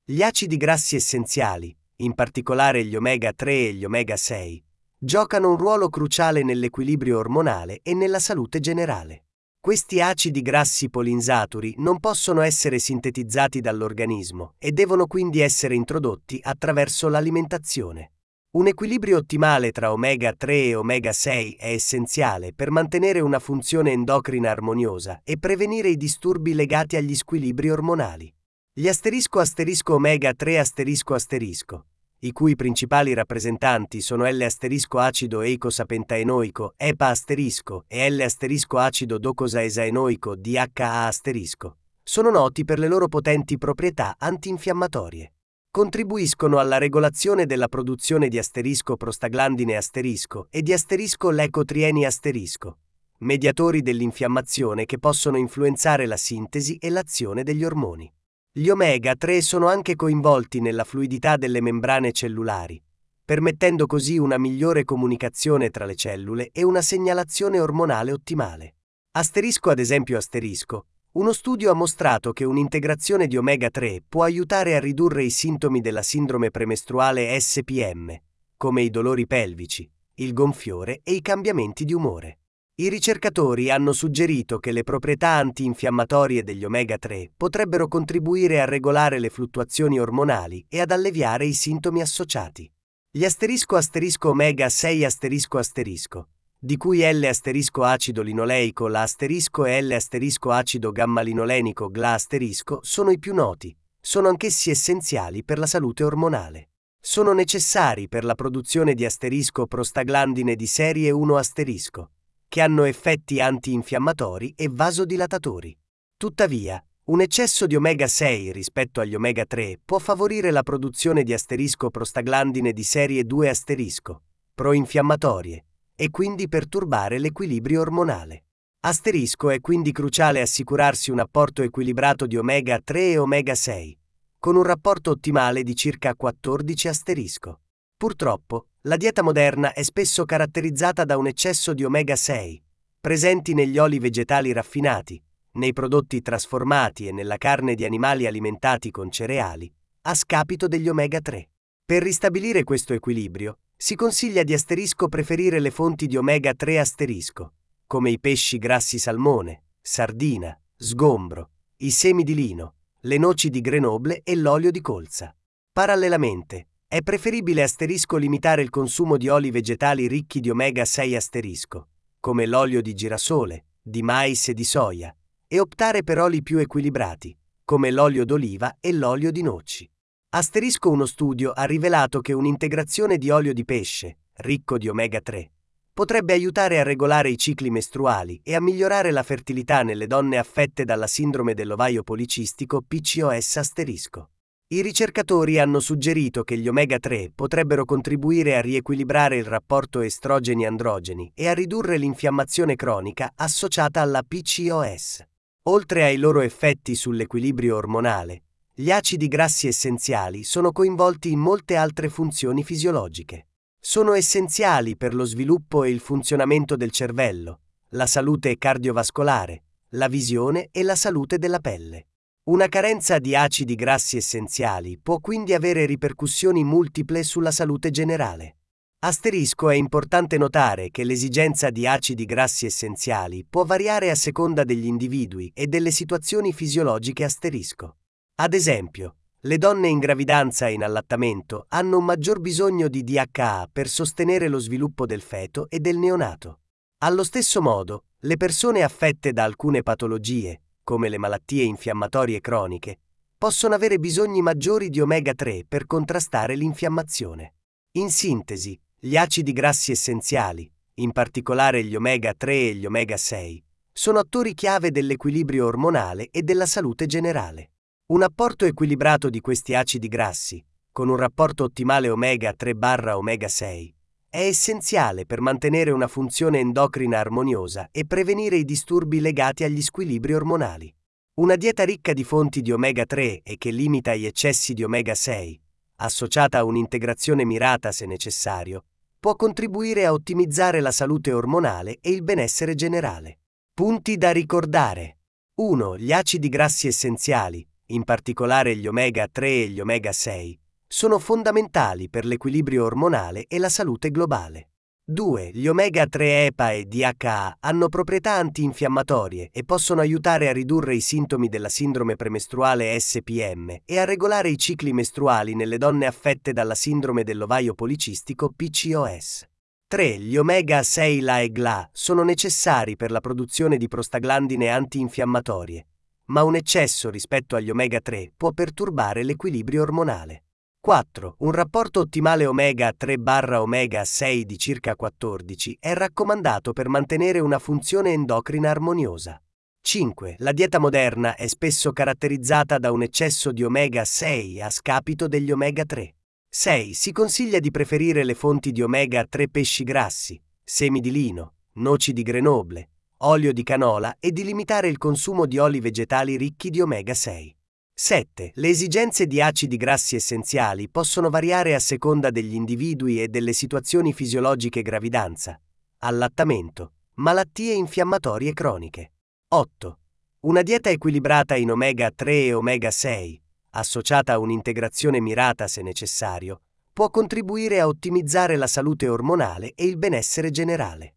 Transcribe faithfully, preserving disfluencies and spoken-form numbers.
Gli acidi grassi essenziali, in particolare gli omega tre e gli omega sei, giocano un ruolo cruciale nell'equilibrio ormonale e nella salute generale. Questi acidi grassi poliinsaturi non possono essere sintetizzati dall'organismo e devono quindi essere introdotti attraverso l'alimentazione. Un equilibrio ottimale tra omega tre e omega sei è essenziale per mantenere una funzione endocrina armoniosa e prevenire i disturbi legati agli squilibri ormonali. Gli asterisco asterisco omega tre asterisco asterisco, i cui principali rappresentanti sono L asterisco acido eicosapentaenoico E P A asterisco e L asterisco acido docosaesaenoico D H A asterisco, sono noti per le loro potenti proprietà antinfiammatorie. Contribuiscono alla regolazione della produzione di asterisco prostaglandine asterisco e di asterisco leucotrieni asterisco, mediatori dell'infiammazione che possono influenzare la sintesi e l'azione degli ormoni. Gli omega tre sono anche coinvolti nella fluidità delle membrane cellulari, permettendo così una migliore comunicazione tra le cellule e una segnalazione ormonale ottimale. Asterisco ad esempio asterisco, uno studio ha mostrato che un'integrazione di omega tre può aiutare a ridurre i sintomi della sindrome premestruale S P M, come i dolori pelvici, il gonfiore e i cambiamenti di umore. I ricercatori hanno suggerito che le proprietà antinfiammatorie degli omega tre potrebbero contribuire a regolare le fluttuazioni ormonali e ad alleviare i sintomi associati. Gli asterisco asterisco omega sei asterisco asterisco, di cui L asterisco acido linoleico La asterisco e L asterisco acido gamma-linolenico G L A asterisco sono i più noti, sono anch'essi essenziali per la salute ormonale. Sono necessari per la produzione di asterisco prostaglandine di serie uno asterisco, che hanno effetti antinfiammatori e vasodilatatori. Tuttavia, un eccesso di omega sei rispetto agli omega tre può favorire la produzione di asterisco prostaglandine di serie due asterisco, proinfiammatorie, e quindi perturbare l'equilibrio ormonale. Asterisco è quindi cruciale assicurarsi un apporto equilibrato di omega tre e omega sei, con un rapporto ottimale di circa quattordici asterisco. Purtroppo, la dieta moderna è spesso caratterizzata da un eccesso di omega sei, presenti negli oli vegetali raffinati, nei prodotti trasformati e nella carne di animali alimentati con cereali, a scapito degli omega tre. Per ristabilire questo equilibrio, si consiglia di asterisco preferire le fonti di omega tre asterisco, come i pesci grassi salmone, sardina, sgombro, i semi di lino, le noci di Grenoble e l'olio di colza. Parallelamente, è preferibile asterisco limitare il consumo di oli vegetali ricchi di omega sei asterisco, come l'olio di girasole, di mais e di soia, e optare per oli più equilibrati, come l'olio d'oliva e l'olio di noci. Asterisco uno studio ha rivelato che un'integrazione di olio di pesce, ricco di omega tre, potrebbe aiutare a regolare i cicli mestruali e a migliorare la fertilità nelle donne affette dalla sindrome dell'ovaio policistico P C O S asterisco. I ricercatori hanno suggerito che gli omega tre potrebbero contribuire a riequilibrare il rapporto estrogeni-androgeni e a ridurre l'infiammazione cronica associata alla P C O S. Oltre ai loro effetti sull'equilibrio ormonale, gli acidi grassi essenziali sono coinvolti in molte altre funzioni fisiologiche. Sono essenziali per lo sviluppo e il funzionamento del cervello, la salute cardiovascolare, la visione e la salute della pelle. Una carenza di acidi grassi essenziali può quindi avere ripercussioni multiple sulla salute generale. Asterisco è importante notare che l'esigenza di acidi grassi essenziali può variare a seconda degli individui e delle situazioni fisiologiche asterisco. Ad esempio, le donne in gravidanza e in allattamento hanno un maggior bisogno di D H A per sostenere lo sviluppo del feto e del neonato. Allo stesso modo, le persone affette da alcune patologie, come le malattie infiammatorie croniche, possono avere bisogni maggiori di omega tre per contrastare l'infiammazione. In sintesi, gli acidi grassi essenziali, in particolare gli omega tre e gli omega sei, sono attori chiave dell'equilibrio ormonale e della salute generale. Un apporto equilibrato di questi acidi grassi, con un rapporto ottimale omega tre barra omega sei, è essenziale per mantenere una funzione endocrina armoniosa e prevenire i disturbi legati agli squilibri ormonali. Una dieta ricca di fonti di omega tre e che limita gli eccessi di omega sei, associata a un'integrazione mirata se necessario, può contribuire a ottimizzare la salute ormonale e il benessere generale. Punti da ricordare. uno. Gli acidi grassi essenziali, in particolare gli omega tre e gli omega sei, sono fondamentali per l'equilibrio ormonale e la salute globale. due. Gli omega tre E P A e D H A hanno proprietà antinfiammatorie e possono aiutare a ridurre i sintomi della sindrome premestruale S P M e a regolare i cicli mestruali nelle donne affette dalla sindrome dell'ovaio policistico P C O S. tre. Gli omega sei L A e G L A sono necessari per la produzione di prostaglandine antinfiammatorie, ma un eccesso rispetto agli omega tre può perturbare l'equilibrio ormonale. quattro. Un rapporto ottimale omega tre omega sei di circa quattordici è raccomandato per mantenere una funzione endocrina armoniosa. cinque. La dieta moderna è spesso caratterizzata da un eccesso di omega sei a scapito degli omega tre. sei. Si consiglia di preferire le fonti di omega tre pesci grassi, semi di lino, noci di Grenoble, olio di canola e di limitare il consumo di oli vegetali ricchi di omega sei. sette. Le esigenze di acidi grassi essenziali possono variare a seconda degli individui e delle situazioni fisiologiche: gravidanza, allattamento, malattie infiammatorie croniche. otto. Una dieta equilibrata in omega tre e omega sei, associata a un'integrazione mirata se necessario, può contribuire a ottimizzare la salute ormonale e il benessere generale.